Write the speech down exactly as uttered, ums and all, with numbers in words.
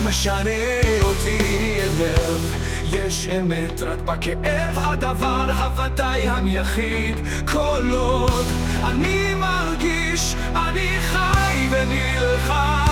משנה אותי ערב, יש אמת רק בכאב, הדבר הוודאי היחיד. כל עוד אני מרגיש, אני חי ונלחם.